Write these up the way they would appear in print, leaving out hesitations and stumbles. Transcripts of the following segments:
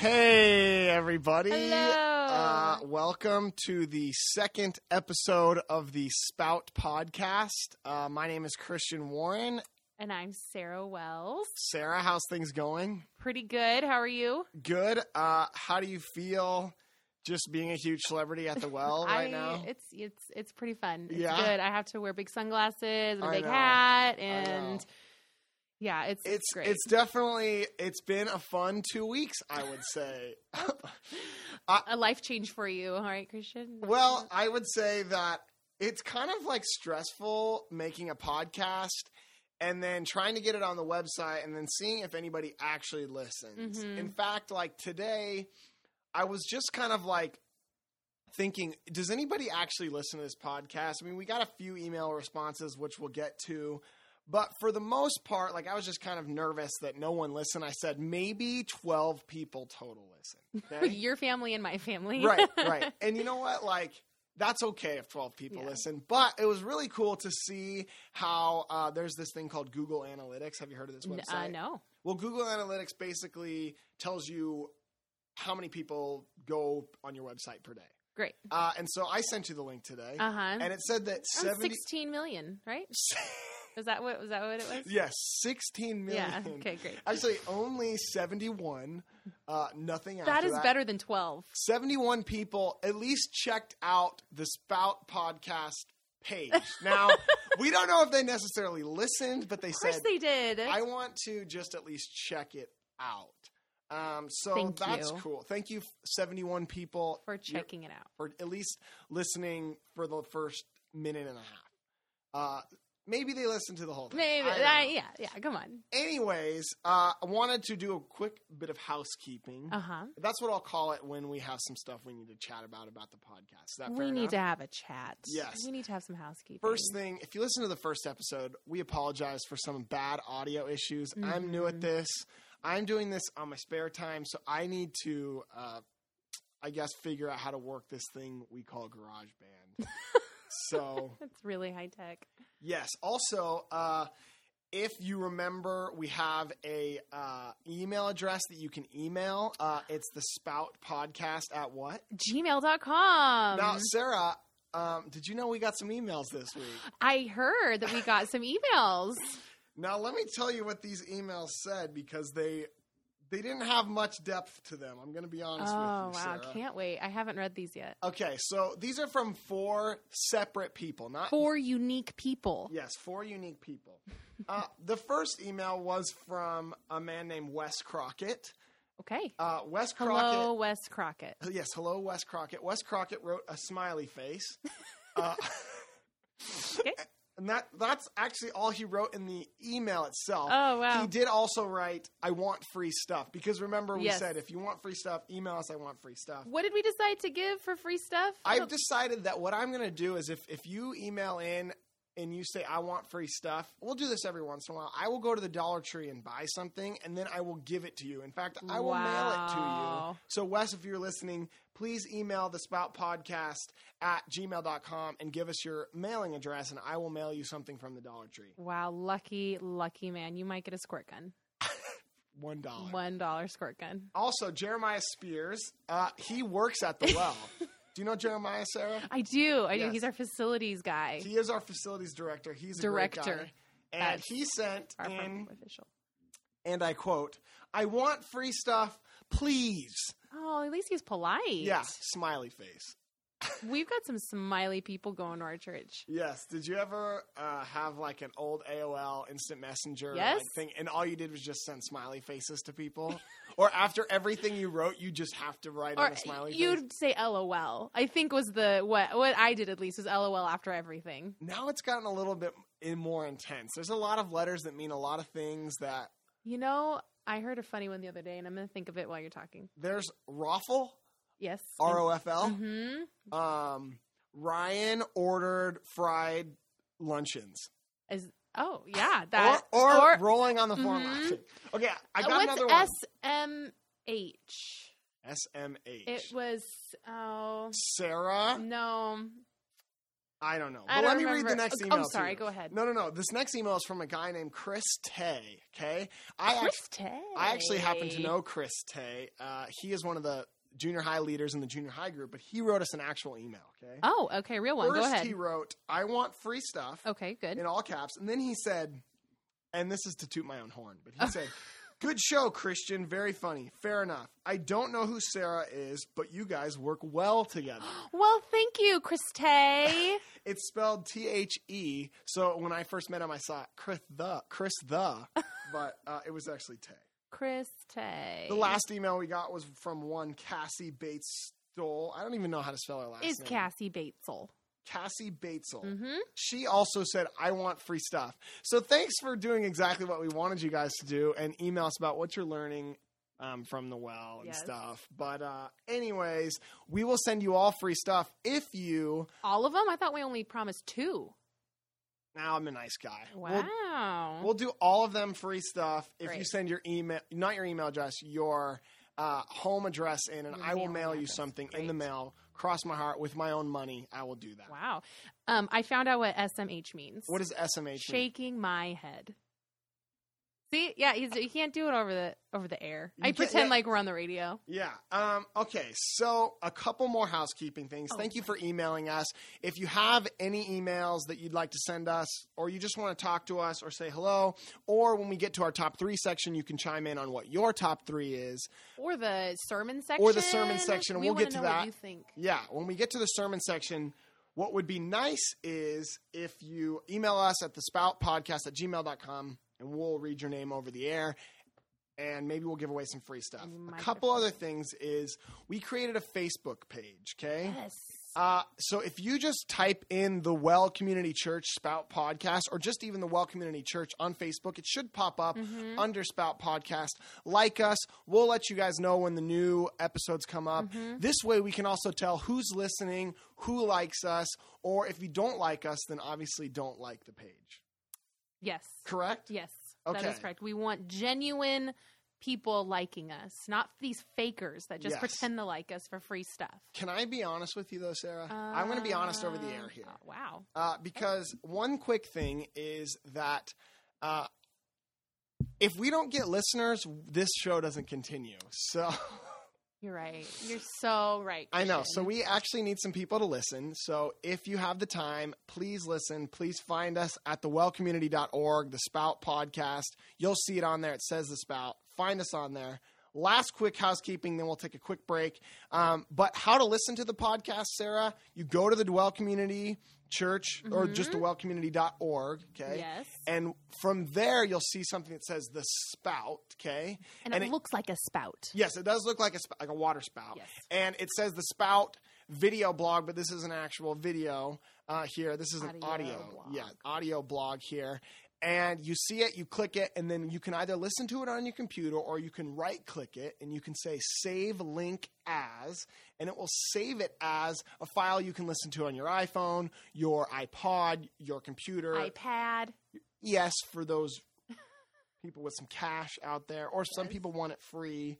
Hey, everybody. Hello. Welcome to the second episode of the Spout Podcast. My name is Christian Warren. And I'm Sarah Wells. Sarah, how's things going? Pretty good. How are you? Good. How do you feel just being a huge celebrity at the well right now? It's pretty fun. It's Yeah? good. I have to wear big sunglasses and a I big know. hat, I and know. yeah, it's great. It's been a fun 2 weeks, I would say. a life change for you, all right, Christian? Well, I would say that it's kind of like stressful making a podcast and then trying to get it on the website and then seeing if anybody actually listens. Mhm. In fact, like today, I was just kind of like thinking, does anybody actually listen to this podcast? I mean, we got a few email responses, which we'll get to. But for the most part, like I was just kind of nervous that no one listened. I said maybe 12 people total listen. Okay? Your family and my family. Right. And you know what? Like, that's okay if 12 people Yeah. listen. But it was really cool to see how there's this thing called Google Analytics. Have you heard of this website? No. Well, Google Analytics basically tells you how many people go on your website per day. Great. And so I sent you the link today. Uh-huh. And it said that 16 million, right? Was that what it was? Yes, 16 million. Yeah. Okay, great. Actually, only 71. Nothing after That is better than 12. 71 people at least checked out the Spout podcast page. Now, we don't know if they necessarily listened, but they Of course said, they did. I want to just at least check it out. So Thank that's you. cool. Thank you, 71 people. For checking it out. For at least listening for the first minute and a half. Maybe they listened to the whole thing. Maybe. I don't know. Yeah, come on. Anyways, I wanted to do a quick bit of housekeeping. Uh-huh. That's what I'll call it when we have some stuff we need to chat about the podcast. Is that We fair need enough? to have a chat. Yes. We need to have some housekeeping. First thing, if you listen to the first episode, we apologize for some bad audio issues. I'm new at this. I'm doing this on my spare time, so I need to, I guess, figure out how to work this thing we call GarageBand. So, It's really high tech. yes. Also, if you remember, we have a email address that you can email. It's the Spout Podcast at what? Gmail.com. Now, Sarah, did you know we got some emails this week? I heard that we got some emails. Now, let me tell you what these emails said because they didn't have much depth to them. I'm going to be honest with you, Wow. Sarah. Can't wait. I haven't read these yet. Okay, so these are from 4 separate people. Not 4 unique people. Yes, 4 unique people. The first email was from a man named Wes Crockett. Okay. Wes Hello, Crockett. Wes Crockett. Yes, hello, Wes Crockett. Wes Crockett wrote a smiley face. Okay. And that's actually all he wrote in the email itself. Oh, wow. He did also write, I want free stuff. Because remember, we Yes. said, if you want free stuff, email us, I want free stuff. What did we decide to give for free stuff? I've decided that what I'm going to do is if you email in and you say, I want free stuff, we'll do this every once in a while. I will go to the Dollar Tree and buy something, and then I will give it to you. In fact, I will mail it to you. Wow. So, Wes, if you're listening, please email the Spout Podcast at gmail.com and give us your mailing address, and I will mail you something from the Dollar Tree. Wow, lucky man. You might get a squirt gun. $1. $1 squirt gun. Also, Jeremiah Spears, he works at the well. Do you know Jeremiah, Sarah? I do. Yes. He's our facilities guy. He is our facilities director. He's a great Director. guy. And That's he sent Our in, official. and I quote, I want free stuff, please. Oh, at least he's polite. Yeah, smiley face. We've got some smiley people going to our church. Yes. Did you ever have like an old AOL instant messenger Yes. like, thing, and all you did was just send smiley faces to people? Or after everything you wrote, you just have to write Or on a smiley face? you'd say LOL. I think was what I did at least was LOL after everything. Now it's gotten a little bit more intense. There's a lot of letters that mean a lot of things that You know, I heard a funny one the other day, and I'm going to think of it while you're talking. there's Roffle, Yes. ROFL. Mm-hmm. Ryan ordered fried luncheons. Yeah. That Or rolling on the floor Mhm. laughing. Okay, I got another one. What's SMH? SMH. It was, Sarah. no. I don't know. I But don't let me read remember. the next Oh, email. I'm sorry. to you. Go ahead. No. This next email is from a guy named Chris Tay. Okay, Tay. I actually happen to know Chris Tay. He is one of the junior high leaders in the junior high group, but he wrote us an actual email. Okay. Oh, okay. Real one. First, Go ahead. he wrote, "I want free stuff." Okay, good. In all caps, and then he said, and this is to toot my own horn, but he said, "Good show, Christian. Very funny. Fair enough. I don't know who Sarah is, but you guys work well together." Well, thank you, Chris Tay. It's spelled T-H-E. So when I first met him, I saw Chris the, but it was actually Tay. Chris Tay. The last email we got was from one Cassie Batesel. I don't even know how to spell her last is name. Cassie Batesel. Cassie Batesel. Mm-hmm. She also said, "I want free stuff." So thanks for doing exactly what we wanted you guys to do and email us about what you're learning from the well and stuff. But anyways, we will send you all free stuff if you... All of them? I thought we only promised 2. Now I'm a nice guy. Wow. We'll do all of them free stuff if Great. you send your email, not your email address, your home address in, and Your I will mailing mail you address. something in Great. the mail. Cross my heart with my own money. I will do that. Wow. I found out what SMH means. What does SMH mean? Shaking my head. See? Yeah, he can't do it over the air. You I can't- pretend yeah. like we're on the radio. Yeah. Okay. So a couple more housekeeping things. Oh, Thank you for emailing us. If you have any emails that you'd like to send us, or you just want to talk to us or say hello, or when we get to our top 3 section, you can chime in on what your top 3 is. Or the sermon section. We We'll wanna get to know that. What you think. Yeah. When we get to the sermon section, what would be nice is if you email us at thespoutpodcast@gmail.com, and we'll read your name over the air. And maybe we'll give away some free stuff. A couple other things is we created a Facebook page, okay? Yes. So if you just type in the Well Community Church Spout Podcast, or just even the Well Community Church on Facebook, it should pop up under Spout Podcast. Like us. We'll let you guys know when the new episodes come up. This way we can also tell who's listening, who likes us, or if you don't like us, then obviously don't like the page. Yes. Correct? Yes. Okay. That is correct. We want genuine people liking us, not these fakers that just Yes. pretend to like us for free stuff. Can I be honest with you, though, Sarah? I'm going to be honest over the air here. Wow. Because one quick thing is that if we don't get listeners, this show doesn't continue. So You're right. You're so right. I know. Christian. So we actually need some people to listen. So if you have the time, please listen. Please find us at thewellcommunity.org, the Spout Podcast. You'll see it on there. It says the Spout. Find us on there. Last quick housekeeping, then we'll take a quick break. But how to listen to the podcast, Sarah? You go to the Dwell Community Church or just thewellcommunity.org, okay? Yes. And from there, you'll see something that says the Spout, okay? And it looks like a spout. Yes, it does look like a water spout. Yes. And it says the Spout video blog, but this is an actual video here. This is an audio. blog. Yeah, audio blog here. And you see it, you click it, and then you can either listen to it on your computer or you can right-click it, and you can say Save Link As, and it will save it as a file you can listen to on your iPhone, your iPod, your computer. iPad. Yes, for those people with some cash out there, or some people want it free.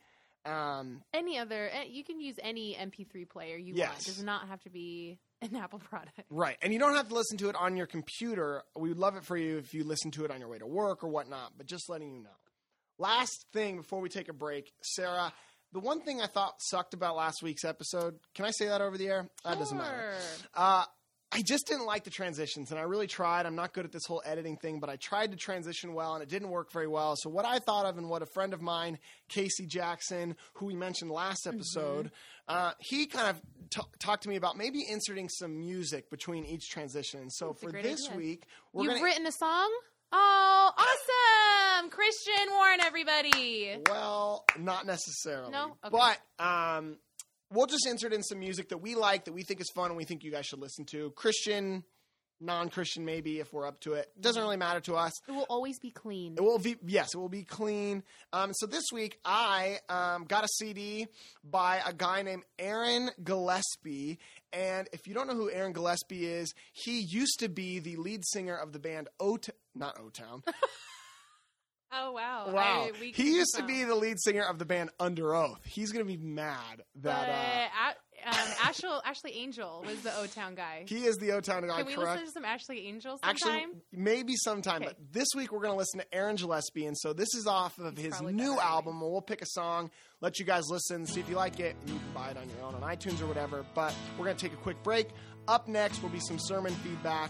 Any other, you can use any MP3 player you want. It does not have to be an Apple product. Right. And you don't have to listen to it on your computer. We would love it for you if you listen to it on your way to work or whatnot, but just letting you know. Last thing before we take a break, Sarah, the one thing I thought sucked about last week's episode, can I say that over the air? That doesn't matter. I just didn't like the transitions, and I really tried. I'm not good at this whole editing thing, but I tried to transition well, and it didn't work very well. So what I thought of, and what a friend of mine, Casey Jackson, who we mentioned last episode, he kind of talked to me about maybe inserting some music between each transition. So for this week, You've written a song? Oh, awesome! Christian Warren, everybody. Well, not necessarily. No? Okay. But we'll just insert in some music that we like, that we think is fun, and we think you guys should listen to. Christian, non-Christian maybe, if we're up to it. Doesn't really matter to us. It will always be clean. It will be, yes, it will be clean. So this week, I got a CD by a guy named Aaron Gillespie. And if you don't know who Aaron Gillespie is, he used to be the lead singer of the band not O-Town. Oh, wow. Wow. He used to be the lead singer of the band Under Oath. He's going to be mad that... Ashley Angel was the O-Town guy. He is the O-Town guy, Can we correct? listen to some Ashley Angel sometime? Actually, maybe sometime. Okay. But this week we're going to listen to Aaron Gillespie. And so this is off of his new album. We'll pick a song, let you guys listen, see if you like it. And you can buy it on your own on iTunes or whatever. But we're going to take a quick break. Up next will be some sermon feedback.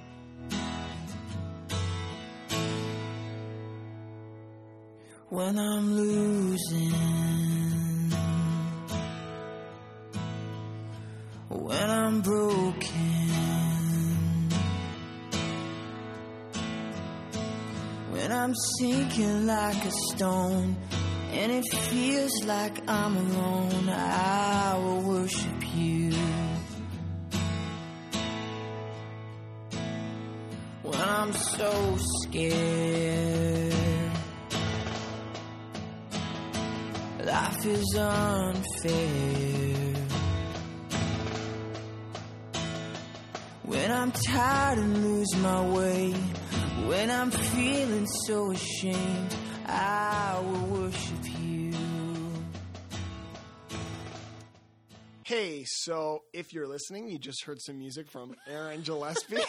When I'm losing, when I'm broken, when I'm sinking like a stone, and it feels like I'm alone, I will worship you. When I'm so scared, life is unfair. When I'm tired and lose my way, when I'm feeling so ashamed, I will worship you. Hey, so if you're listening, you just heard some music from Aaron Gillespie.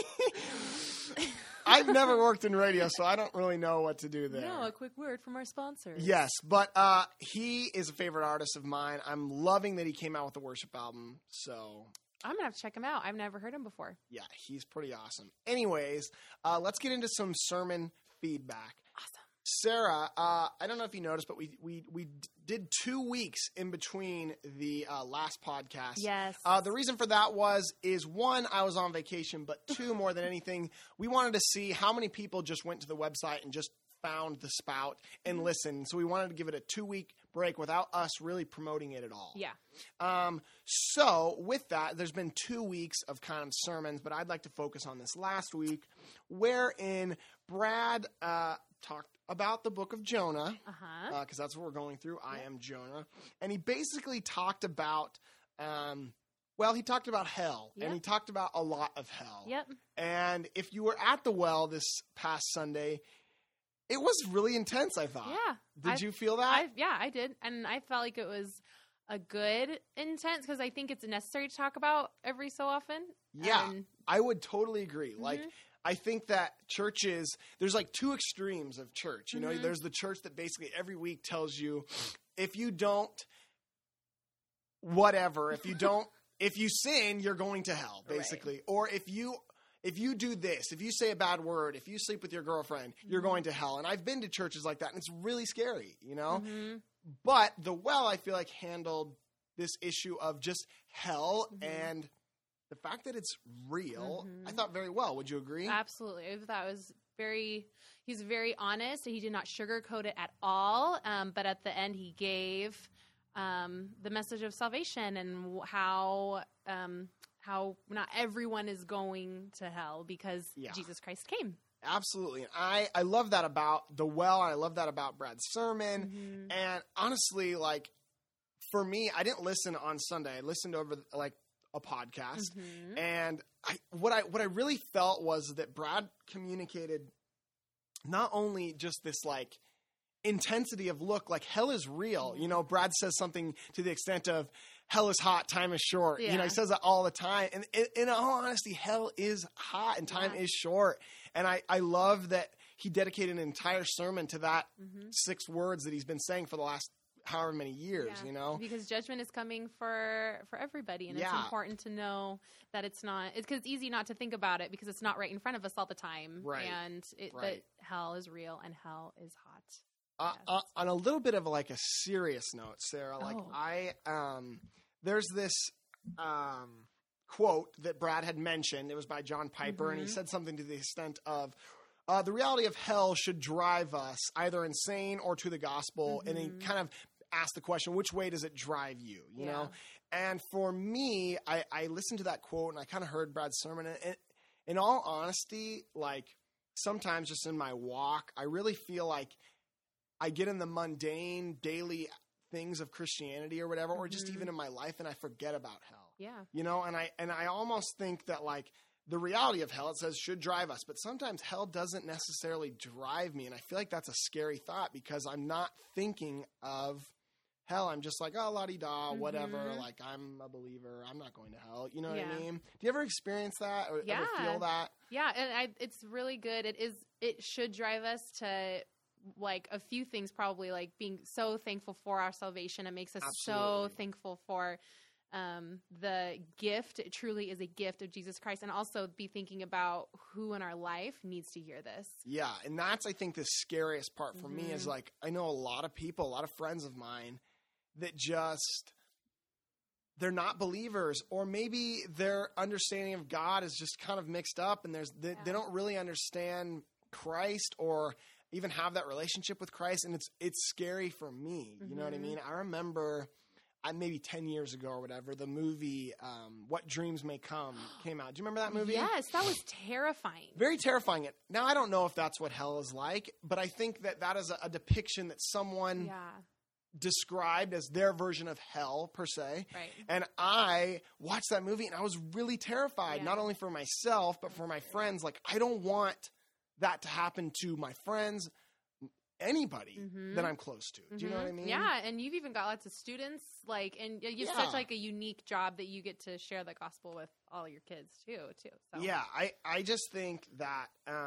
I've never worked in radio, so I don't really know what to do there. No, a quick word from our sponsors. Yes, but he is a favorite artist of mine. I'm loving that he came out with a worship album, so... I'm going to have to check him out. I've never heard him before. Yeah, he's pretty awesome. Anyways, let's get into some sermon feedback. Awesome. Sarah, I don't know if you noticed, but we did 2 weeks in between the last podcast. Yes. The reason for that is one, I was on vacation, but two, more than anything, we wanted to see how many people just went to the website and just found the spout and listened. So we wanted to give it a 2-week break without us really promoting it at all. Yeah. So with that, there's been 2 weeks of kind of sermons, but I'd like to focus on this last week, wherein Brad talked about the book of Jonah, because that's what we're going through. I am Jonah. And he basically talked about, he talked about hell, and he talked about a lot of hell. Yep. And if you were at the well this past Sunday, it was really intense, I thought. Yeah. Did you feel that? I did. And I felt like it was a good intense, because I think it's necessary to talk about every so often. Yeah, I would totally agree. Like, I think that churches, there's like two extremes of church. You know, there's the church that basically every week tells you, if you don't, whatever, if you sin, you're going to hell, basically. Right. Or if you do this, if you say a bad word, if you sleep with your girlfriend, you're going to hell. And I've been to churches like that, and it's really scary, you know? But the well, I feel like, handled this issue of just hell and the fact that it's real, I thought very well. Would you agree? Absolutely. I thought it was he's very honest. He did not sugarcoat it at all. But at the end, he gave the message of salvation and how not everyone is going to hell because Jesus Christ came. Absolutely. And I love that about the well. I love that about Brad's sermon. And honestly, like, for me, I didn't listen on Sunday. I listened over like a podcast. And what I really felt was that Brad communicated not only just this like intensity of like hell is real. You know, Brad says something to the extent of hell is hot, time is short. You know, he says that all the time. And in all honesty, hell is hot and time is short. And I love that he dedicated an entire sermon to that 6 words that he's been saying for the last however many years, you know? Because judgment is coming for everybody. And it's important to know that because it's easy not to think about it because it's not right in front of us all the time. Right. And that hell is real and hell is hot. On a little bit of like a serious note, Sarah, like there's this quote that Brad had mentioned. It was by John Piper, and he said something to the extent of, the reality of hell should drive us either insane or to the gospel. And he kind of asked the question, which way does it drive you, you know? And for me, I listened to that quote and I kind of heard Brad's sermon. And in all honesty, like sometimes just in my walk, I really feel like I get in the mundane daily things of Christianity or whatever, or just even in my life, and I forget about hell. Yeah. You know, and I almost think that like the reality of hell, it says, should drive us, but sometimes hell doesn't necessarily drive me. And I feel like that's a scary thought because I'm not thinking of hell, I'm just like, oh, la-di-da, whatever. Like, I'm a believer. I'm not going to hell. You know what I mean? Do you ever experience that or ever feel that? Yeah, and it's really good. It should drive us to like a few things, probably like being so thankful for our salvation. It makes us so thankful for the gift. It truly is a gift of Jesus Christ, and also be thinking about who in our life needs to hear this. Yeah, and that's, I think, the scariest part for me is like, I know a lot of people, a lot of friends of mine that just, they're not believers, or maybe their understanding of God is just kind of mixed up, and they don't really understand Christ or even have that relationship with Christ, and it's scary for me. You know what I mean? I remember maybe 10 years ago or whatever, the movie What Dreams May Come came out. Do you remember that movie? Yes, that was terrifying. Very terrifying. Now, I don't know if that's what hell is like, but I think that is a depiction that someone described as their version of hell, per se. Right. And I watched that movie, and I was really terrified, not only for myself, but for my friends. Like, I don't want that to happen to my friends, anybody that I'm close to. Do you know what I mean? Yeah, and you've even got lots of students, like, and you have such like a unique job that you get to share the gospel with all your kids too. So. Yeah, I just think that,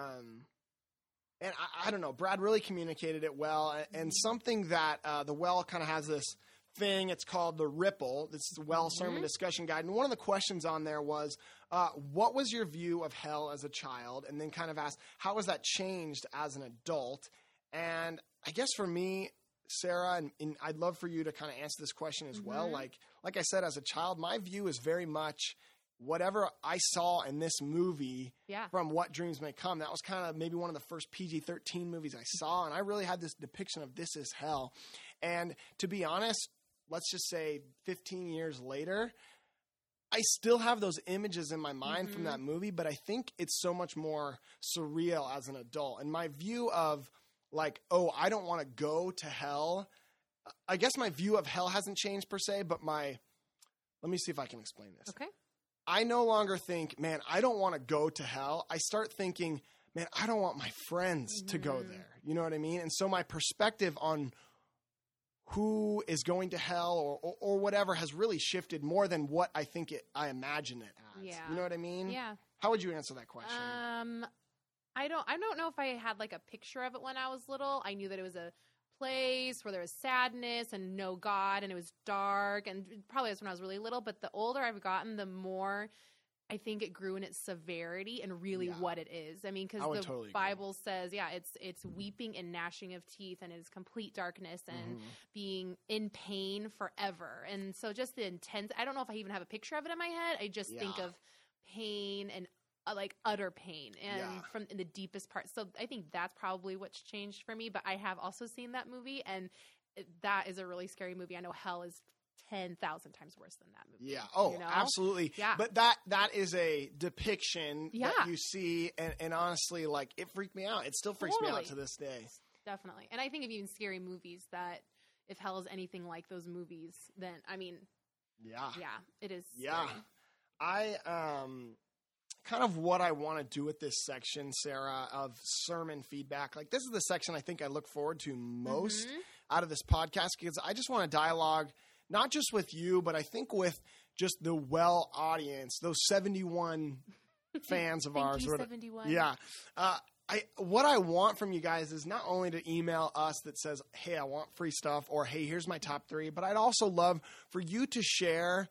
and I don't know, Brad really communicated it well, and something that the Well kind of has this thing, it's called the Ripple. This is the Well Sermon Discussion Guide, and one of the questions on there was, what was your view of hell as a child? And then kind of asked, how has that changed as an adult? And I guess for me, Sarah, and I'd love for you to kind of answer this question as well. Like I said, as a child, my view is very much whatever I saw in this movie from What Dreams May Come. That was kind of maybe one of the first PG-13 movies I saw, and I really had this depiction of this is hell. And to be honest, let's just say 15 years later, I still have those images in my mind from that movie, but I think it's so much more surreal as an adult. And my view of like, oh, I don't want to go to hell. I guess my view of hell hasn't changed per se, but let me see if I can explain this. Okay. I no longer think, man, I don't want to go to hell. I start thinking, man, I don't want my friends to go there. You know what I mean? And so my perspective on who is going to hell or whatever has really shifted more than what I think I imagine it as. Yeah. You know what I mean? Yeah. How would you answer that question? I don't know if I had like a picture of it when I was little. I knew that it was a place where there was sadness and no God, and it was dark, and probably was when I was really little. But the older I've gotten, the more I think it grew in its severity and really what it is. I mean, because the totally Bible says, it's weeping and gnashing of teeth, and it's complete darkness and being in pain forever. And so just the intense, I don't know if I even have a picture of it in my head. I just think of pain and like utter pain and from in the deepest part. So I think that's probably what's changed for me. But I have also seen that movie, and that is a really scary movie. I know hell is 10,000 times worse than that movie. Yeah. Oh, you know? absolutely. Yeah. But that is a depiction that you see, and honestly, like, it freaked me out. It still freaks me out to this day. Definitely. And I think of even scary movies that if hell is anything like those movies, then I mean, it is. Yeah. Scary. I kind of what I want to do with this section, Sarah, of sermon feedback. Like, this is the section I think I look forward to most out of this podcast, because I just want to dialogue not just with you, but I think with just the Well audience, those 71 fans of ours. 71. Yeah. What I want from you guys is not only to email us that says, hey, I want free stuff, or hey, here's my top 3, but I'd also love for you to share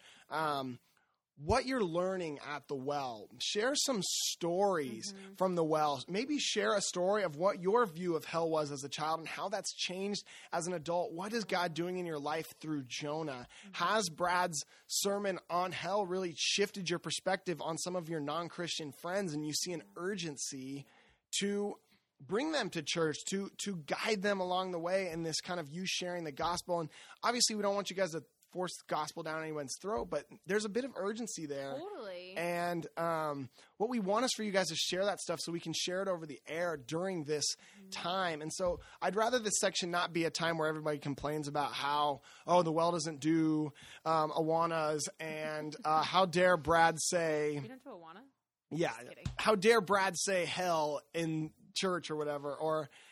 what you're learning at the Well. Share some stories from the Well. Maybe share a story of what your view of hell was as a child and how that's changed as an adult. What is God doing in your life through Jonah? Has Brad's sermon on hell really shifted your perspective on some of your non-Christian friends, and you see an urgency to bring them to church, to guide them along the way in this kind of you sharing the gospel? And obviously we don't want you guys to force the gospel down anyone's throat, but there's a bit of urgency there. Totally. And what we want is for you guys to share that stuff so we can share it over the air during this time. And so I'd rather this section not be a time where everybody complains about how, the Well doesn't do Awanas, and how dare Brad say... You don't do Awana? Yeah. How dare Brad say hell in church or whatever, or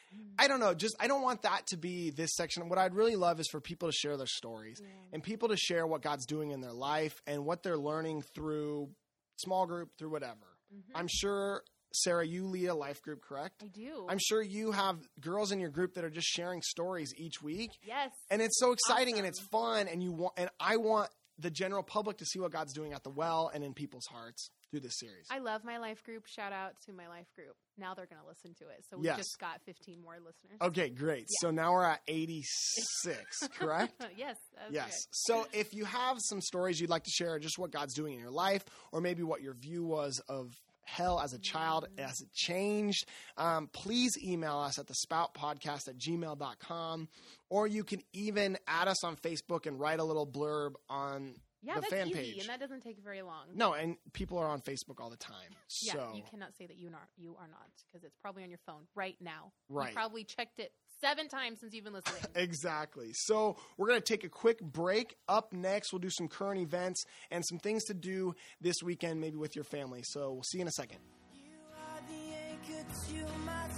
I don't know. I don't want that to be this section. What I'd really love is for people to share their stories and people to share what God's doing in their life and what they're learning through small group, through whatever. I'm sure, Sarah, you lead a life group, correct? I do. I'm sure you have girls in your group that are just sharing stories each week. Yes. And it's so exciting and it's fun. And I want the general public to see what God's doing at the well and in people's hearts through this series. I love my life group. Shout out to my life group. Now they're going to listen to it. So we just got 15 more listeners. Okay, great. Yeah. So now we're at 86, correct? Yes. Yes. So if you have some stories you'd like to share, just what God's doing in your life, or maybe what your view was of hell as a child, as it changed, please email us at thespoutpodcast@gmail.com, or you can even add us on Facebook and write a little blurb on the fan page. And that doesn't take very long. No, and people are on Facebook all the time. Yeah, so you cannot say that you are not, because it's probably on your phone right now. Right. You probably checked it 7 times since you've been listening. Exactly. So we're going to take a quick break. Up next, we'll do some current events and some things to do this weekend, maybe with your family. So we'll see you in a second. You are the anchor to my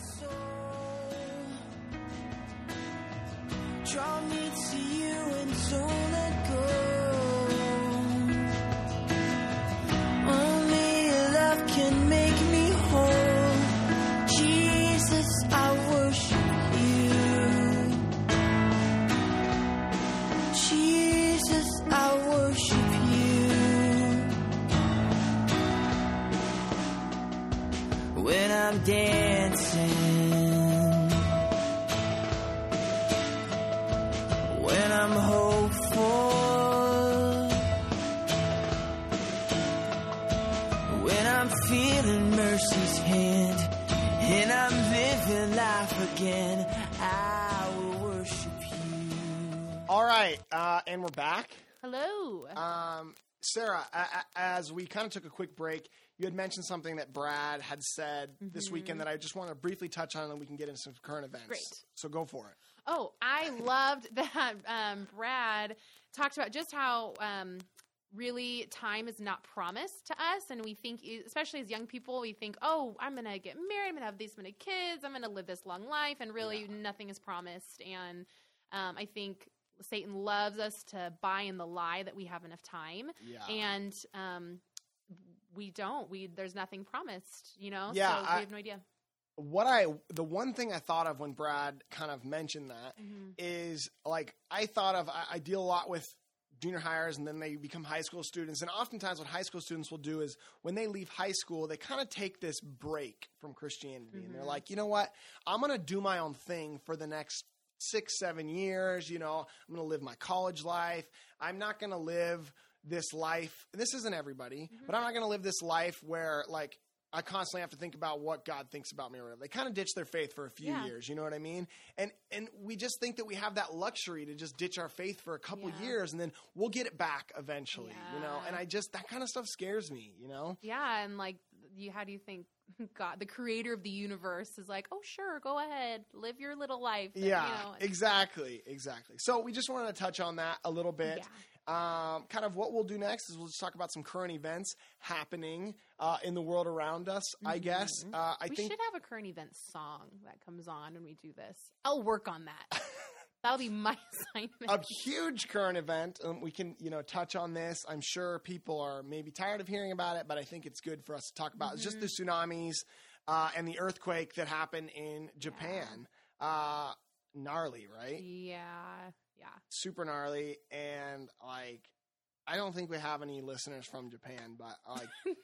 soul. Draw me to you and don't let go. Only your love can make me whole. Jesus, I worship you. Jesus, I worship you. When I'm dancing, when I'm hopeful, when I'm feeling mercy's hand, and I'm living life again, I will worship you. All right, and we're back. Hello. Sarah, as we kind of took a quick break, you had mentioned something that Brad had said this weekend that I just want to briefly touch on, and then we can get into some current events. Great. So go for it. Oh, I loved that Brad talked about just how really time is not promised to us. And we think, especially as young people, we think, oh, I'm going to get married, I'm going to have this many kids, I'm going to live this long life. And really nothing is promised. And I think Satan loves us to buy in the lie that we have enough time. Yeah. And we don't. There's nothing promised, you know? Yeah, so we have no idea. The one thing I thought of when Brad kind of mentioned that is, like, I deal a lot with junior hires, and then they become high school students. And oftentimes what high school students will do is when they leave high school, they kind of take this break from Christianity. And they're like, you know what? I'm going to do my own thing for the next 6-7 years. You know, I'm going to live my college life. I'm not going to live this life. This isn't everybody, but I'm not going to live this life where, like, I constantly have to think about what God thinks about me or whatever. They kind of ditch their faith for a few years, you know what I mean? And we just think that we have that luxury to just ditch our faith for a couple years, and then we'll get it back eventually, you know? And that kind of stuff scares me, you know? Yeah, and like, how do you think God, the creator of the universe, is like, oh, sure, go ahead, live your little life. And, exactly. So we just wanted to touch on that a little bit. Kind of what we'll do next is we'll just talk about some current events happening in the world around us, I guess. We should have a current event song that comes on when we do this. I'll work on that. That'll be my assignment. A huge current event. We can, touch on this. I'm sure people are maybe tired of hearing about it, but I think it's good for us to talk about. It's just the tsunamis and the earthquake that happened in Japan. Gnarly, right? Yeah. Super gnarly. And, like, I don't think we have any listeners from Japan, but, like,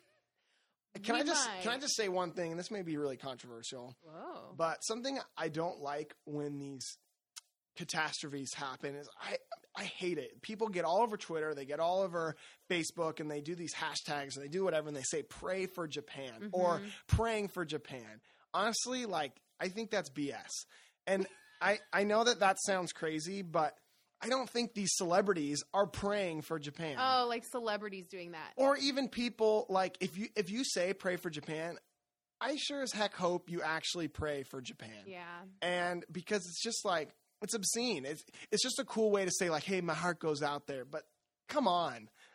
can I just say one thing? And this may be really controversial. Whoa. But something I don't like when these catastrophes happen is I hate it. People get all over Twitter, they get all over Facebook, and they do these hashtags and they do whatever, and they say pray for Japan or praying for Japan. Honestly, like, I think that's BS. And I know that sounds crazy, but I don't think these celebrities are praying for Japan. Oh, like celebrities doing that. Or even people, like, if you say pray for Japan, I sure as heck hope you actually pray for Japan. Yeah. And because it's just like, it's obscene. It's just a cool way to say, like, hey, my heart goes out there. But come on.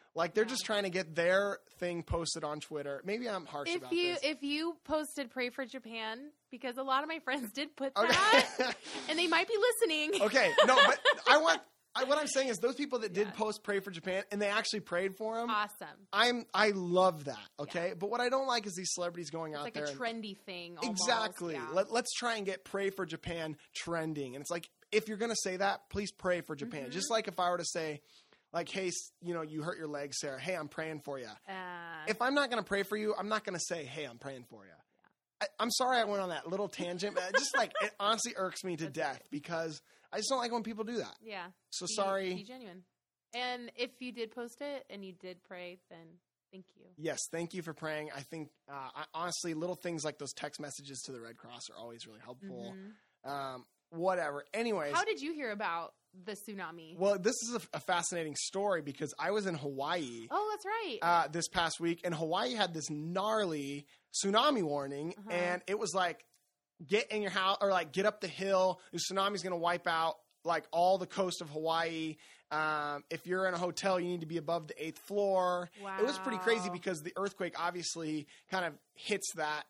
Like they're just trying to get their thing posted on Twitter. Maybe I'm harsh about this. If you posted Pray for Japan, because a lot of my friends did put that, and they might be listening. Okay, no, but what I'm saying is those people that did post Pray for Japan and they actually prayed for him. Awesome. I love that. Okay, but what I don't like is these celebrities going out there. It's like a trendy thing. Almost. Exactly. Yeah. Let's try and get Pray for Japan trending, and it's like if you're gonna say that, please pray for Japan. Mm-hmm. Just like if I were to say, like, hey, you hurt your leg, Sarah. Hey, I'm praying for you. If I'm not gonna pray for you, I'm not gonna say, hey, I'm praying for you. I'm sorry I went on that little tangent. But just like it honestly irks me to death because I just don't like when people do that. Yeah. So sorry. Be genuine. And if you did post it and you did pray, then thank you. Yes, thank you for praying. I think honestly, little things like those text messages to the Red Cross are always really helpful. Mm-hmm. Whatever. Anyways. How did you hear about the tsunami? Well, this is a fascinating story because I was in Hawaii. Oh, that's right. This past week, and Hawaii had this gnarly tsunami warning, and it was like, get in your house or like get up the hill. The tsunami's going to wipe out like all the coast of Hawaii. If you're in a hotel, you need to be above the 8th floor. Wow. It was pretty crazy because the earthquake obviously kind of hits that.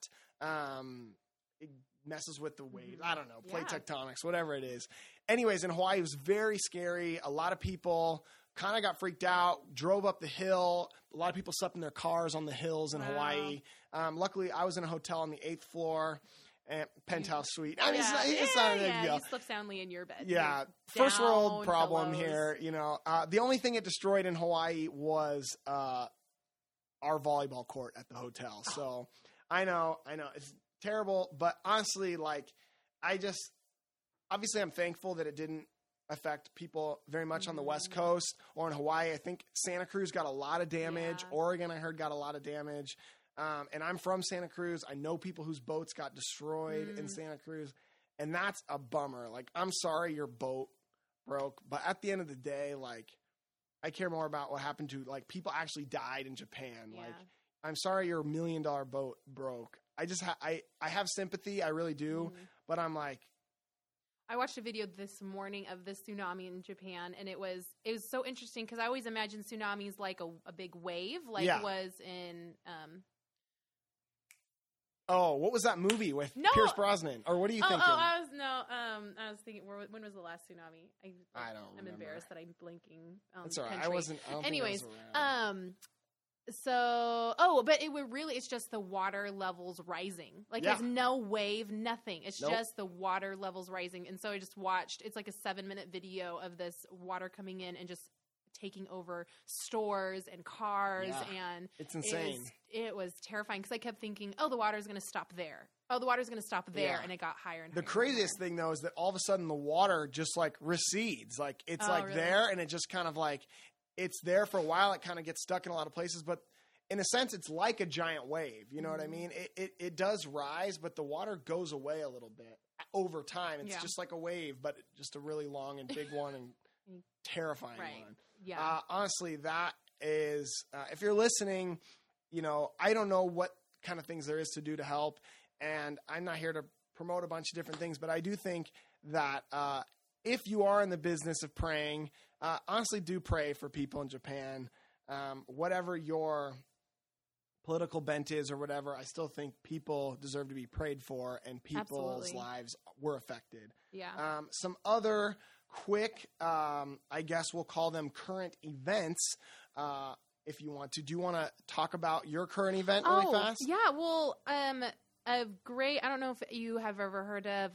It messes with the waves. I don't know, plate tectonics, whatever it is. Anyways, in Hawaii, it was very scary. A lot of people kind of got freaked out, drove up the hill. A lot of people slept in their cars on the hills in Hawaii. Luckily, I was in a hotel on the 8th floor. Penthouse suite. I mean, it's not a big deal. You slept soundly in your bed. Yeah. First world problem here. You know, the only thing it destroyed in Hawaii was our volleyball court at the hotel. So I know it's terrible, but honestly, like obviously I'm thankful that it didn't affect people very much on the West Coast or in Hawaii. I think Santa Cruz got a lot of damage. Oregon, I heard, got a lot of damage. And I'm from Santa Cruz. I know people whose boats got destroyed in Santa Cruz, and that's a bummer. Like, I'm sorry your boat broke, but at the end of the day, like, I care more about what happened to, like, people actually died in Japan. Yeah. Like, I'm sorry your $1 million boat broke. I just I have sympathy, I really do, but I'm like, I watched a video this morning of this tsunami in Japan, and it was so interesting because I always imagine tsunamis like a big wave, like it was in. Oh, what was that movie with Pierce Brosnan? Or what are you thinking? I was thinking. When was the last tsunami? I don't. I'm embarrassed that I'm blinking. That's all right. Country. I wasn't. Anyways, but it's just the water levels rising. Like there's no wave, nothing. It's just the water levels rising. And so I just watched. It's like a 7-minute video of this water coming in and just taking over stores and cars, and it's insane. It was terrifying because I kept thinking, "Oh, the water's going to stop there. Oh, the water's going to stop there," and it got higher and higher. The craziest thing though is that all of a sudden the water just like recedes, like it's really? There, and it just kind of like it's there for a while. It kind of gets stuck in a lot of places, but in a sense, it's like a giant wave. You know what I mean? It does rise, but the water goes away a little bit over time. It's just like a wave, but just a really long and big one and terrifying one. Yeah. Honestly, that is, if you're listening, you know, I don't know what kind of things there is to do to help. And I'm not here to promote a bunch of different things, but I do think that if you are in the business of praying, honestly, do pray for people in Japan. Whatever your political bent is or whatever, I still think people deserve to be prayed for and people's lives were affected. Yeah. Some other quick, I guess we'll call them current events, if you want to. Do you want to talk about your current event really fast? Yeah, well, a great, I don't know if you have ever heard of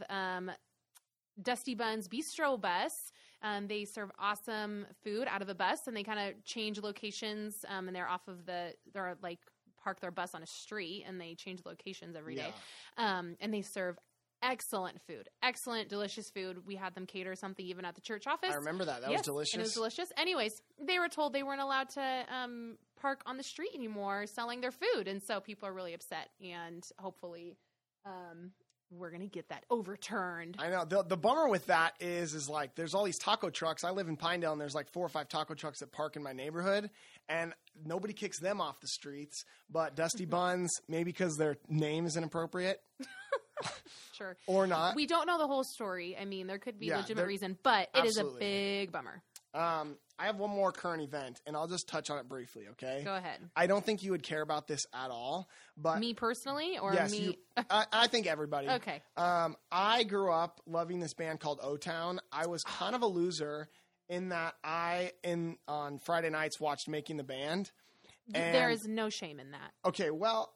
Dusty Buns Bistro Bus. They serve awesome food out of a bus, and they kind of change locations, and they're like park their bus on a street, and they change locations every day. And they serve excellent food, excellent, delicious food. We had them cater something even at the church office. I remember that. That was delicious. And it was delicious. Anyways, they were told they weren't allowed to park on the street anymore selling their food. And so people are really upset. And hopefully we're going to get that overturned. I know. The bummer with that is like there's all these taco trucks. I live in Pinedale, and there's like 4 or 5 taco trucks that park in my neighborhood. And nobody kicks them off the streets. But Dusty Buns, maybe because their name is inappropriate. Sure. Or not. We don't know the whole story. I mean, there could be a legitimate reason, but it is a big bummer. I have one more current event, and I'll just touch on it briefly, okay? Go ahead. I don't think you would care about this at all, but Me personally, or yes, me? I think everybody. Okay. I grew up loving this band called O-Town. I was kind of a loser in that on Friday nights watched Making the Band. There is no shame in that. Okay, well,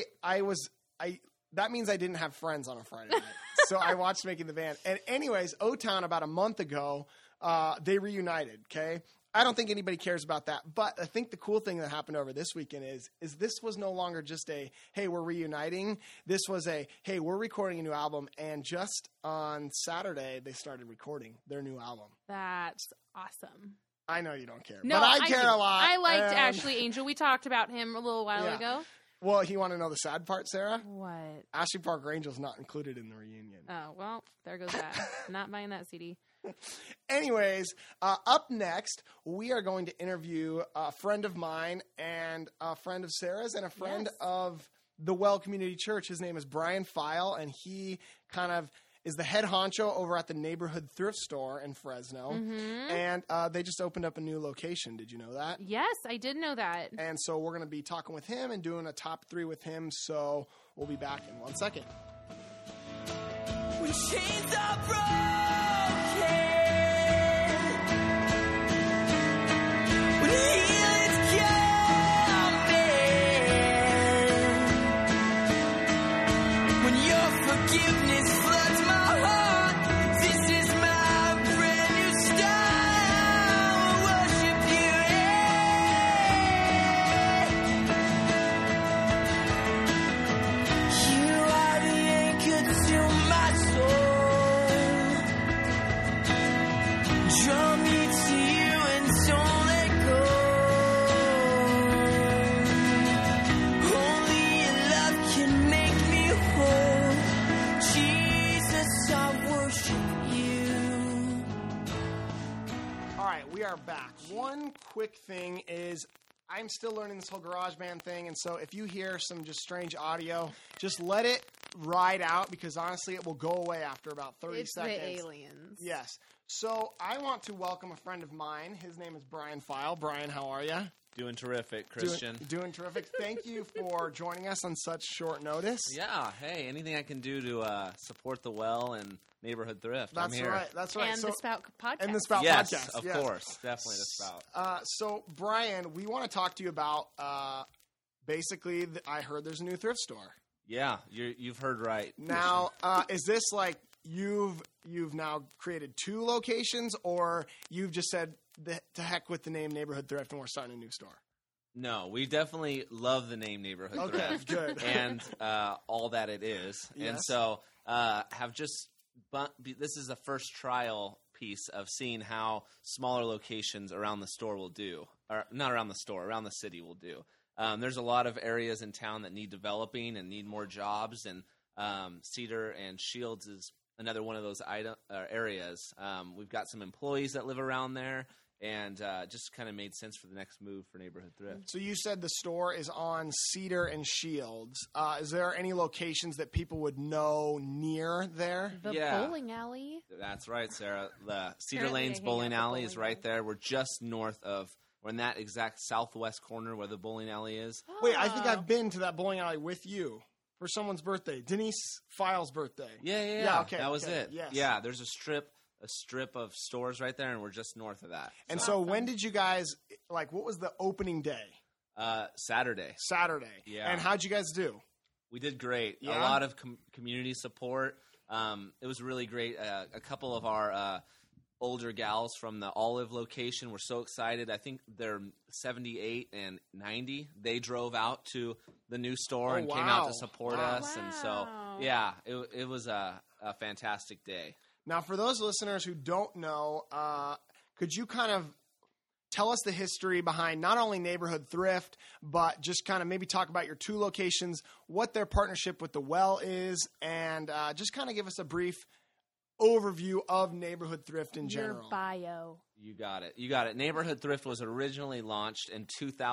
that means I didn't have friends on a Friday night. So I watched Making the Band. And anyways, O-Town about a month ago, they reunited, okay? I don't think anybody cares about that. But I think the cool thing that happened over this weekend is this was no longer just a, hey, we're reuniting. This was a, hey, we're recording a new album. And just on Saturday, they started recording their new album. That's awesome. I know you don't care, No, but I care a lot. I liked Ashley Angel. We talked about him a little while ago. Well, you want to know the sad part, Sarah? What? Ashley Parker Angel's not included in the reunion. Oh, well, there goes that. Not buying that CD. Anyways, up next, we are going to interview a friend of mine and a friend of Sarah's and a friend of the Well Community Church. His name is Brian File, and he kind of is the head honcho over at the Neighborhood Thrift Store in Fresno. Mm-hmm. And they just opened up a new location. Did you know that? Yes, I did know that. And so we're going to be talking with him and doing a top 3 with him. So we'll be back in 1 second. When chains are broken, when healing's coming, when your forgiveness floods my heart, this is my brand new style. I worship you. You are the anchor to my soul. Draw me to you and don't let go. Only your love can make me whole. Jesus, I worship you. All right, we are back. One quick thing is I'm still learning this whole GarageBand thing, and so if you hear some just strange audio, just let it ride out because honestly it will go away after about 30 It's seconds. the aliens. Yes. So I want to welcome a friend of mine. His name is Brian File. Brian, how are you? Doing terrific, Christian. Doing terrific. Thank you for joining us on such short notice. Yeah, hey, anything I can do to support the Well and Neighborhood Thrift, I'm That's here. right. That's right. And the Spout podcast. And the Spout Yes, podcast. of yes. course. Definitely the Spout. So, Brian, we want to talk to you about basically, I heard there's a new thrift store. Yeah, you've heard right. Now, is this like you've now created 2 locations, or you've just said to heck with the name Neighborhood Thrift and we're starting a new store? No, we definitely love the name Neighborhood Okay, Thrift. good. And all that it is. Yes. And so have just this is the first trial piece of seeing how smaller locations around the store will do. Or not around the store, around the city will do. There's a lot of areas in town that need developing and need more jobs, and Cedar and Shields is another one of those areas. We've got some employees that live around there, and just kind of made sense for the next move for Neighborhood Thrift. So you said the store is on Cedar and Shields. Is there any locations that people would know near there? The Yeah. bowling alley. That's right, Sarah. The Cedar Apparently Lanes I hang Bowling out at the Alley is bowling right there. We're just north of, we're in that exact southwest corner where the bowling alley is. Wait, I think I've been to that bowling alley with you for someone's birthday. Denise Files' birthday. Yeah, okay, that was okay, it. yes. Yeah, there's a strip of stores right there, and we're just north of that. And Awesome. so when did you guys, like, what was the opening day? Saturday. Saturday. Yeah. And how'd you guys do? We did great. Yeah? A lot of community support. It was really great. A couple of our older gals from the Olive location were so excited. I think they're 78 and 90. They drove out to the new store and came out wow. to support Wow. us. And so, Wow. yeah, it was a fantastic day. Now, for those listeners who don't know, could you kind of tell us the history behind not only Neighborhood Thrift, but just kind of maybe talk about your 2 locations, what their partnership with the Well is, and just kind of give us a brief overview of Neighborhood Thrift in general. Your bio. You got it. Neighborhood Thrift was originally launched in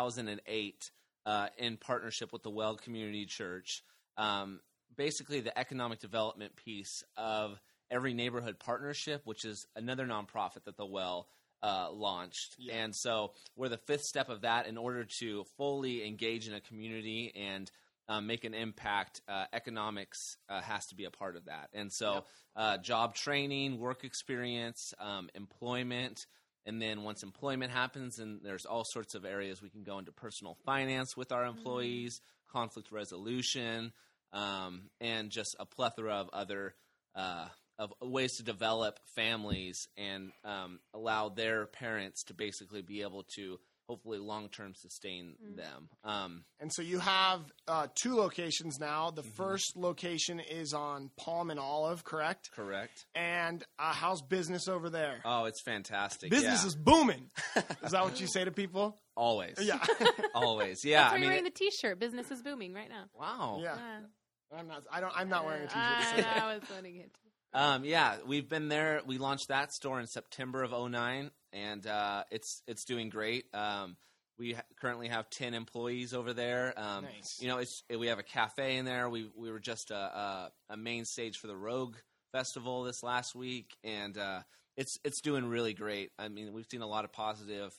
2008 in partnership with the Well Community Church. Basically, the economic development piece of every neighborhood partnership, which is another nonprofit that the Well launched. Yeah. And so we're the fifth step of that. In order to fully engage in a community and make an impact, economics has to be a part of that. And so job training, work experience, employment, and then once employment happens, and there's all sorts of areas we can go into personal finance with our employees, conflict resolution, and just a plethora of other of ways to develop families and allow their parents to basically be able to hopefully long-term sustain them. And so you have 2 locations now. The first location is on Palm and Olive, correct? Correct. And how's business over there? Oh, it's fantastic. Business is booming. Is that what you say to people? Always. Yeah. Always. Yeah. That's why you're wearing the T-shirt. Business is booming right now. Wow. Yeah. I'm not wearing a T-shirt. I was wanting it. Yeah, we've been there. We launched that store in September of 2009, and it's doing great. We currently have 10 employees over there. Nice. You know, we have a cafe in there. We were just a main stage for the Rogue Festival this last week, and it's doing really great. I mean, we've seen a lot of positive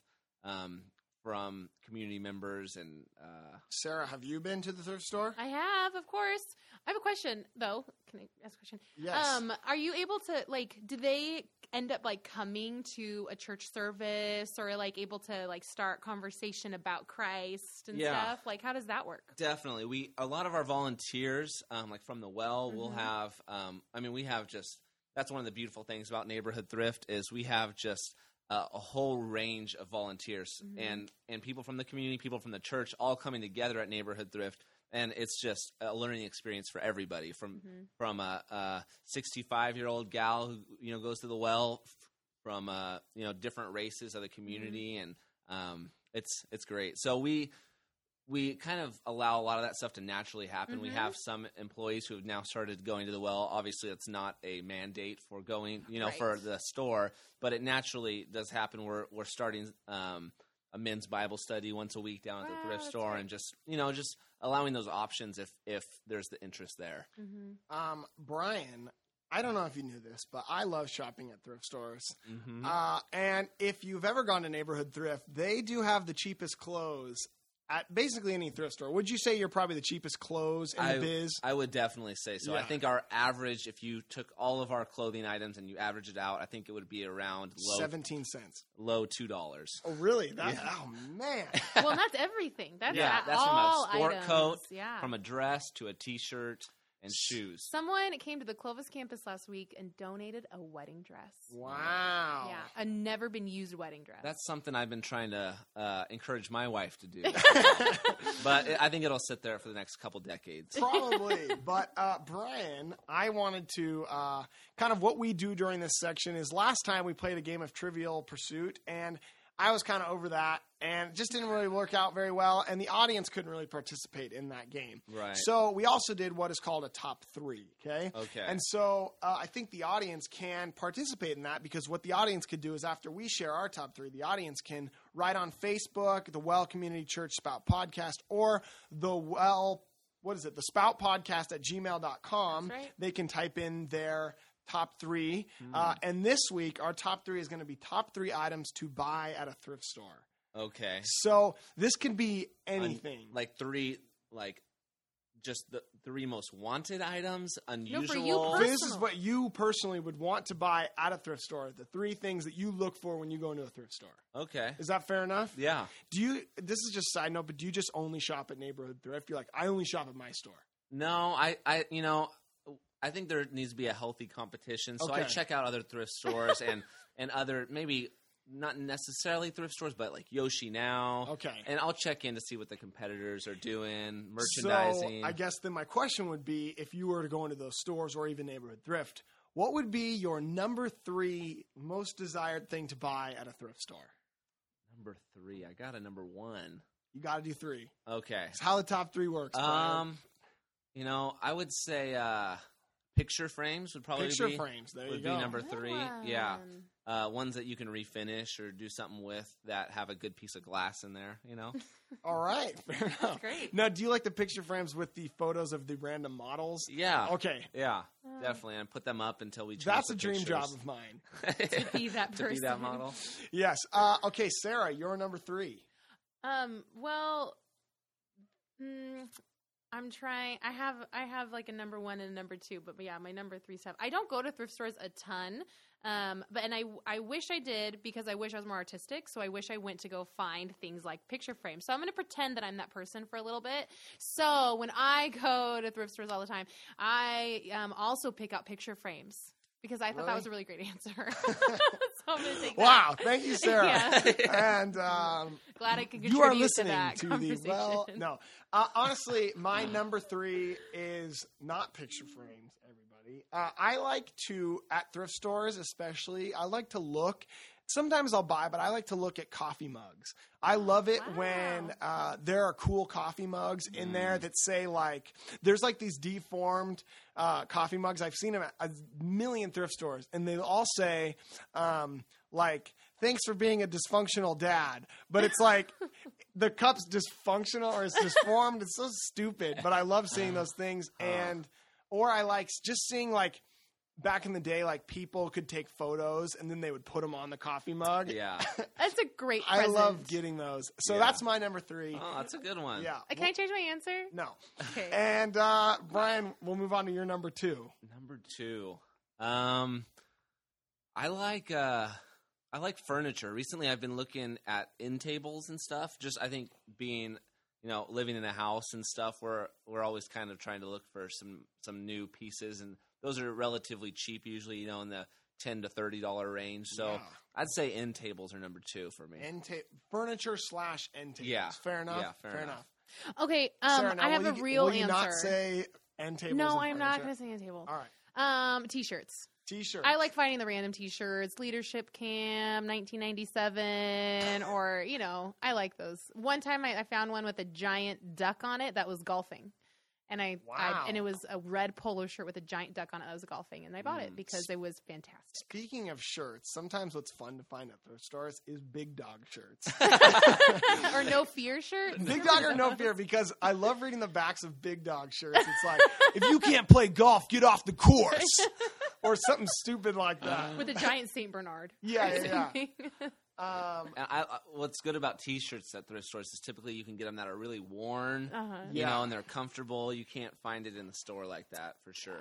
from community members. And Sarah, have you been to the thrift store? I have, of course. I have a question, though. Can I ask a question? Yes. Are you able to, do they end up, coming to a church service or, able to, start conversation about Christ and stuff? How does that work? Definitely. A lot of our volunteers, from the Well, we'll have, we have just, that's one of the beautiful things about Neighborhood Thrift is we have just a whole range of volunteers and people from the community, people from the church, all coming together at Neighborhood Thrift. And it's just a learning experience for everybody, from a 65-year-old gal who goes to the Well, from different races of the community, and it's great. So we kind of allow a lot of that stuff to naturally happen. We have some employees who have now started going to the Well. Obviously, it's not a mandate for going, for the store, but it naturally does happen. We're starting a men's Bible study once a week down at the thrift store, and just allowing those options if there's the interest there. Brian, I don't know if you knew this, but I love shopping at thrift stores. And if you've ever gone to Neighborhood Thrift, they do have the cheapest clothes at basically any thrift store. Would you say you're probably the cheapest clothes in the biz? I would definitely say so. Yeah. I think our average, if you took all of our clothing items and you average it out, I think it would be around 17 cents. Low $2. Oh, really? Oh, man. Well, that's everything. That's that's all from a sport items. coat, Yeah. from a dress to a T-shirt and shoes. Someone came to the Clovis campus last week and donated a wedding dress. Wow. Yeah, a never been used wedding dress. That's something I've been trying to encourage my wife to do. But I think it'll sit there for the next couple decades. Probably. But, Brian, I wanted to kind of what we do during this section is last time we played a game of Trivial Pursuit, and I was kind of over that, and it just didn't really work out very well, and the audience couldn't really participate in that game. Right. So we also did what is called a top 3, okay? Okay. And so I think the audience can participate in that, because what the audience could do is after we share our top 3, the audience can write on Facebook, the Well Community Church Spout Podcast, or the Well, the Spout Podcast at gmail.com. That's right. They can type in their top 3. And this week, our top 3 is going to be top 3 items to buy at a thrift store. Okay. So this can be anything. Just the 3 most wanted items, unusual. for you This is what you personally would want to buy at a thrift store. The 3 things that you look for when you go into a thrift store. Okay. Is that fair enough? Yeah. This is just a side note, but do you just only shop at Neighborhood Thrift? You're like, I only shop at my store. No, I think there needs to be a healthy competition. So I Okay. check out other thrift stores and other, maybe not necessarily thrift stores, but like Yoshi Now. Okay. And I'll check in to see what the competitors are doing, merchandising. So I guess then my question would be, if you were to go into those stores or even Neighborhood Thrift, what would be your number 3 most desired thing to buy at a thrift store? Number 3. I got a number 1. You got to do 3. Okay. It's how the top 3 works. Brian. I would say picture frames would probably Picture be frames. There you would go. be number Good 3. one. Yeah. ones that you can refinish or do something with that have a good piece of glass in there, you know? All right, fair enough. That's great. Now, do you like the picture frames with the photos of the random models? Yeah. Okay. Yeah, definitely. And put them up until we change That's the a dream pictures. job of mine. To be that To be that person. model. Yes. Okay, Sarah, you're number 3. Well, I'm trying. I have like a number 1 and a number 2, but yeah, my number 3 stuff. I don't go to thrift stores a ton, but I wish I did because I wish I was more artistic. So I wish I went to go find things like picture frames. So I'm going to pretend that I'm that person for a little bit. So when I go to thrift stores all the time, I also pick out picture frames. Because I thought that was a really great answer. So I'm going to take that. Wow, thank you, Sarah. Yeah. And Glad I could contribute you are to listening that to the conversation. no. Honestly, my number 3 is not picture frames. Everybody, I like to at thrift stores, especially. I like to look. Sometimes I'll buy, but I like to look at coffee mugs. I love it when there are cool coffee mugs in there that say like, there's like these deformed coffee mugs. I've seen them at a million thrift stores, and they all say like, thanks for being a dysfunctional dad. But it's like the cup's dysfunctional or it's disformed. It's so stupid, but I love seeing those things. Or I like just seeing like, back in the day, like people could take photos and then they would put them on the coffee mug. Yeah. That's a great I present. love getting those. So Yeah. that's my number 3. Oh, that's a good one. Yeah. Can I change my answer? No. Okay. And Brian, we'll move on to your number 2. Number 2. I like furniture. Recently I've been looking at end tables and stuff. Just I think being, living in a house and stuff, we're always kind of trying to look for some new pieces, and those are relatively cheap usually, in the $10 to $30 range. So Yeah. I'd say end tables are number 2 for me. Furniture / end tables. Yeah. Fair enough. Yeah, fair enough. Okay. Sarah, now I have will a you, real will answer. you not say end tables? No, and I'm not furniture? going to say a table. All right. T-shirts. T-shirts. I like finding the random T-shirts, Leadership Camp, 1997, or I like those. One time I found one with a giant duck on it that was golfing, and and it was a red polo shirt with a giant duck on it that was golfing, and I bought it because it was fantastic. Speaking of shirts, sometimes what's fun to find at thrift stores is Big Dog shirts. Or No Fear shirts. Big Dog or No Fear, because I love reading the backs of Big Dog shirts. It's like, if you can't play golf, get off the course. Or something stupid like that. With a giant Saint Bernard. Yeah. And what's good about T-shirts at thrift stores is typically you can get them that are really worn, Yeah. and they're comfortable. You can't find it in the store like that for sure.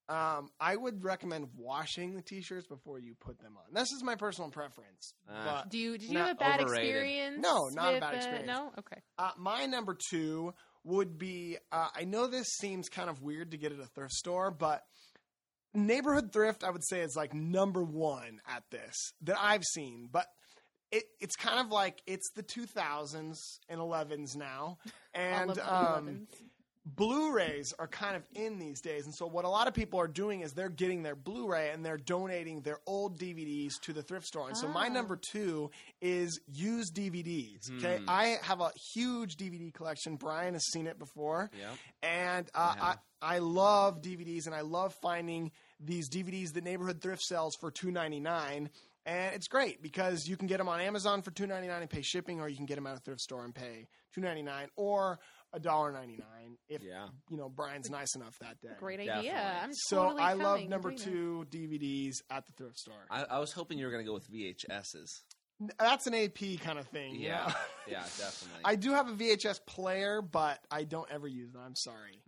I would recommend washing the T-shirts before you put them on. This is my personal preference. But Did you Not have a bad overrated. experience? No, not a with, bad experience. No? Okay. my number 2 would be, I know this seems kind of weird to get at a thrift store, but neighborhood thrift, I would say, is like number 1 at this that I've seen. But it's kind of like it's the 2000s and 11s now. And All of the 11s. Blu-rays are kind of in these days. And so what a lot of people are doing is they're getting their Blu-ray and they're donating their old DVDs to the thrift store. And so my number 2 is used DVDs. Okay. I have a huge DVD collection. Brian has seen it before. Yeah. And I love DVDs, and I love finding these DVDs that neighborhood thrift sells for $2.99. And it's great because you can get them on Amazon for $2.99 and pay shipping, or you can get them at a thrift store and pay $2.99 or $1.99 if Brian's nice enough that day. Great Definitely. idea. I'm So totally I love coming number and 2 DVDs at the thrift store. I was hoping you were going to go with VHSs. That's an AP kind of thing. Yeah, yeah, definitely. I do have a VHS player, but I don't ever use them. I'm sorry.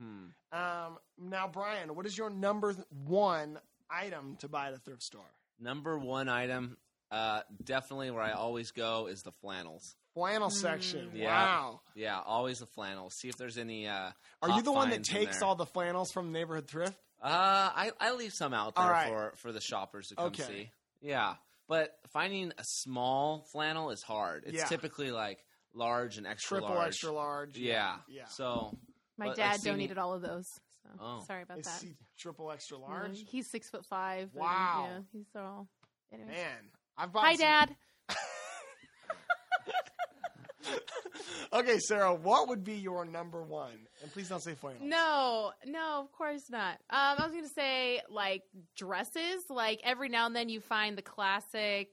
Now, Brian, what is your number 1 item to buy at a thrift store? Number 1 item, definitely where I always go, is the flannels. Flannel section. Yeah. Wow. Yeah, always the flannels. See if there's any. Are you the one that takes all the flannels from neighborhood thrift? I leave some out there All right. for the shoppers to come Okay. see. Yeah, but finding a small flannel is hard. It's Yeah. typically like large and extra Triple, large. extra large. Yeah. Yeah. So My but, dad like, seeing- donated all of those. So Oh. sorry about Is that. he triple, extra large? He's 6'5". Wow. And, he's all. Anyways. Man. I've bought Hi, some- Dad. Okay, Sarah, what would be your number one? And please don't say flannels. No, of course not. I was going to say, like, dresses. Like, every now and then you find the classic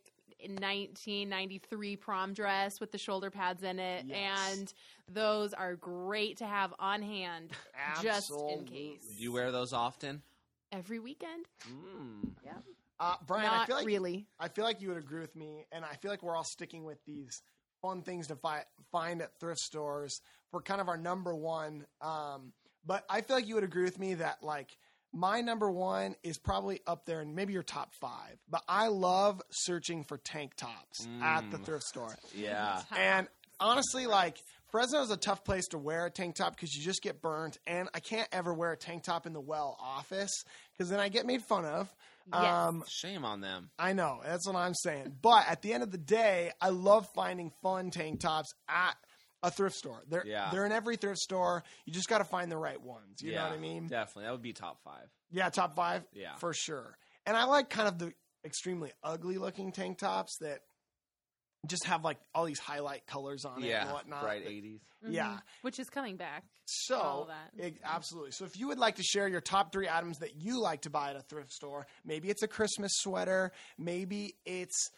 1993 prom dress with the shoulder pads in it. Yes. And those are great to have on hand just in case. Do you wear those often? Every weekend. Yeah. Brian, Not I feel like really. I feel like you would agree with me, and I feel like we're all sticking with these fun things to find at thrift stores for kind of our number one. But I feel like you would agree with me that, like, my number one is probably up there in maybe your top 5. But I love searching for tank tops at the thrift store. Yeah. And honestly, like, Fresno is a tough place to wear a tank top because you just get burnt. And I can't ever wear a tank top in the Well office because then I get made fun of. Yes. Shame on them. I know. That's what I'm saying. But at the end of the day, I love finding fun tank tops at a thrift store. They're in every thrift store. You just got to find the right ones. You know what I mean? Definitely. That would be top 5. Yeah, top 5? Yeah. For sure. And I like kind of the extremely ugly looking tank tops that just have like all these highlight colors on it and whatnot. Bright 80s. Yeah. Which is coming back. So, All that. Absolutely. So if you would like to share your top 3 items that you like to buy at a thrift store, maybe it's a Christmas sweater, maybe it's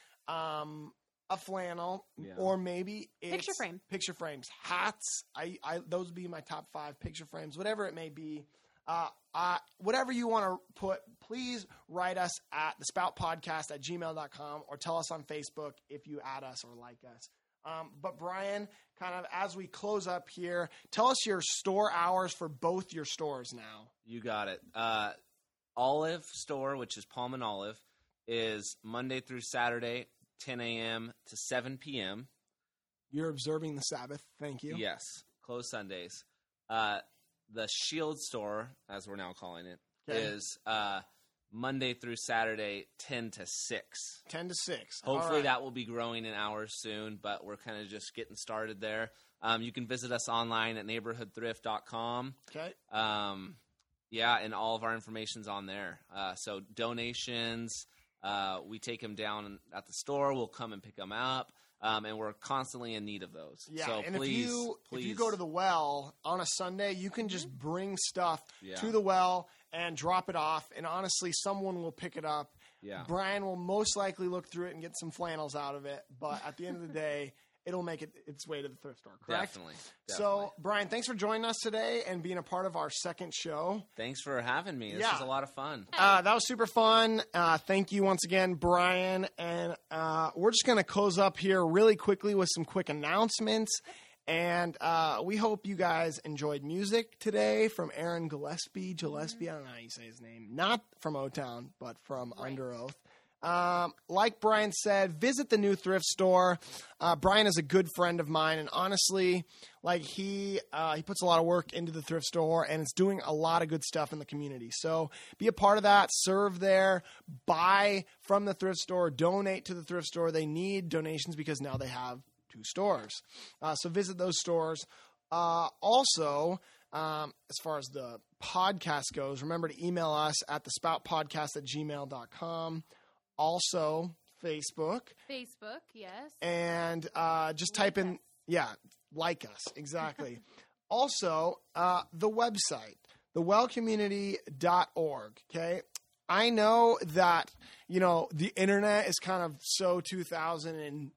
a flannel, or maybe it's picture frames, hats. I those would be my top 5 picture frames, whatever it may be. Whatever you want to put, please write us at thespoutpodcast@gmail.com or tell us on Facebook if you add us or like us. But Brian, kind of as we close up here, tell us your store hours for both your stores now. You got it. Olive store, which is Palm and Olive, is Monday through Saturday, 10 a.m. to 7 p.m. You're observing the Sabbath. Thank you. Yes. Closed Sundays. The Shield store, as we're now calling it, is Monday through Saturday, 10 to 6. 10 to 6. Hopefully that will be growing in hours soon, but we're kind of just getting started there. You can visit us online at neighborhoodthrift.com. Okay. And all of our information's on there. So donations, we take them down at the store. We'll come and pick them up. And we're constantly in need of those. Yeah, so and please, if you go to the Well on a Sunday, you can just bring stuff Yeah. to the Well and drop it off, and honestly, someone will pick it up. Yeah. Brian will most likely look through it and get some flannels out of it, but at the end of the day, it'll make its way to the thrift store, correct? Definitely. So, Brian, thanks for joining us today and being a part of our second show. Thanks for having me. This was a lot of fun. That was super fun. Thank you once again, Brian. And we're just going to close up here really quickly with some quick announcements. And we hope you guys enjoyed music today from Aaron Gillespie. I don't know how you say his name. Not from O-Town, but from Under Oath. Like Brian said, visit the new thrift store. Brian is a good friend of mine, and honestly, like he puts a lot of work into the thrift store, and it's doing a lot of good stuff in the community. So be a part of that. Serve there. Buy from the thrift store. Donate to the thrift store. They need donations because now they have 2 stores. So visit those stores. Also, as far as the podcast goes, remember to email us at thespoutpodcast@gmail.com. Also, Facebook. Facebook, yes. And just type in, like us, exactly. Also, the website, thewellcommunity.org, okay? I know that, the internet is kind of so 2000,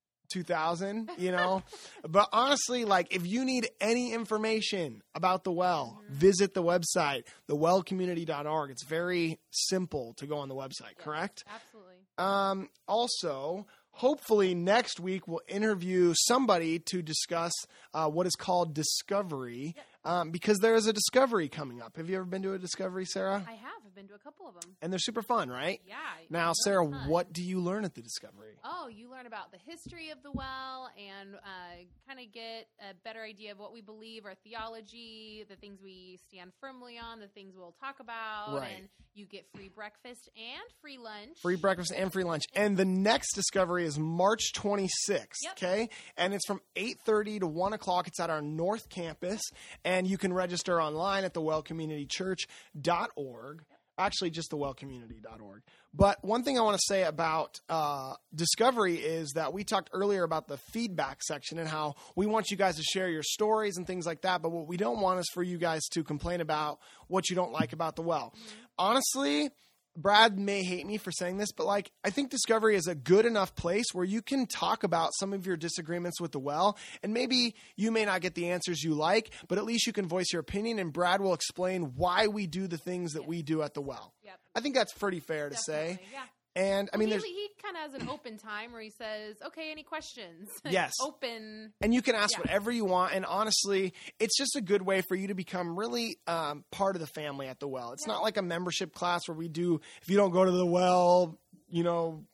but honestly, like if you need any information about the Well, visit the website, thewellcommunity.org. It's very simple to go on the website, correct? Absolutely. Also, hopefully next week we'll interview somebody to discuss what is called Discovery, because there is a Discovery coming up. Have you ever been to a Discovery, Sarah? I have. I've been to a couple of them. And they're super fun, right? Yeah. Now, really Sarah, fun. what do you learn at the Discovery? Oh, you learn about the history of the Well and kind of get a better idea of what we believe, our theology, the things we stand firmly on, the things we'll talk about. Right. And you get free breakfast and free lunch. Free breakfast and free lunch. And the next Discovery is March 26th, okay? And it's from 8:30 to 1 o'clock. It's at our North Campus. And you can register online at thewellcommunitychurch.org. Actually, just thewellcommunity.org. But one thing I want to say about Discovery is that we talked earlier about the feedback section and how we want you guys to share your stories and things like that. But what we don't want is for you guys to complain about what you don't like about the well. Honestly, Brad may hate me for saying this, but like, I think Discovery is a good enough place where you can talk about some of your disagreements with the well, and maybe you may not get the answers you like, but at least you can voice your opinion, and Brad will explain why we do the things that we do at the well. Yep. I think that's pretty fair to say. Yeah. And I mean, he kind of has an open time where he says, okay, any questions? Yes. Open. And you can ask whatever you want. And honestly, it's just a good way for you to become really part of the family at the well. It's not like a membership class where we do, if you don't go to the well, you know,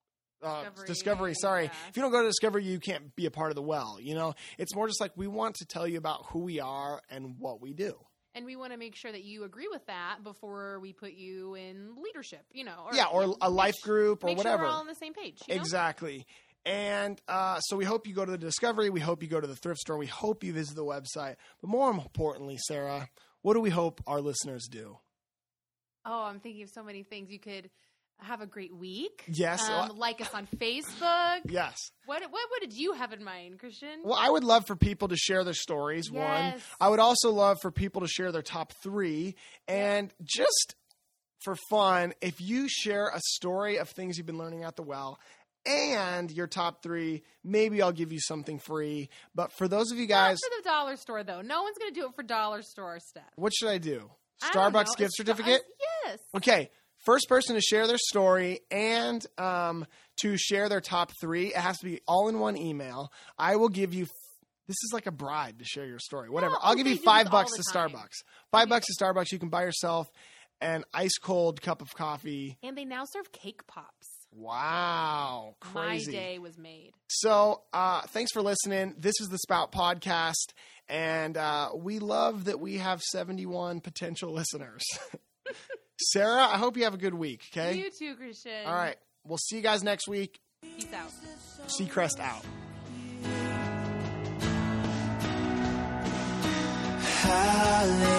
Discovery, sorry. Yeah. If you don't go to Discovery, you can't be a part of the well. You know, it's more just like we want to tell you about who we are and what we do. And we want to make sure that you agree with that before we put you in leadership, you know. Or a life group or make whatever. Sure we're all on the same page. You know? Exactly. And so we hope you go to the Discovery. We hope you go to the thrift store. We hope you visit the website. But more importantly, Sarah, what do we hope our listeners do? Oh, I'm thinking of so many things. You could have a great week. Yes. Like us on Facebook. Yes. What did you have in mind, Christian? Well, I would love for people to share their stories, one. Yes. I would also love for people to share their top 3. And just for fun, if you share a story of things you've been learning at the well and your top 3, maybe I'll give you something free. But for those of you guys... Not for the dollar store, though. No one's going to do it for dollar store stuff. What should I do? I don't know. Starbucks gift certificate? Yes. Okay. First person to share their story and to share their top 3, it has to be all in one email. I will give you, this is like a bribe to share your story, whatever. No, I'll give you they do this $5 all to the time. Starbucks. $5 to Starbucks. You can buy yourself an ice cold cup of coffee. And they now serve cake pops. Wow. Crazy. My day was made. So thanks for listening. This is the Spout Podcast. And we love that we have 71 potential listeners. Sarah, I hope you have a good week, okay? You too, Christian. All right. We'll see you guys next week. Peace out. Seacrest out. Hallelujah.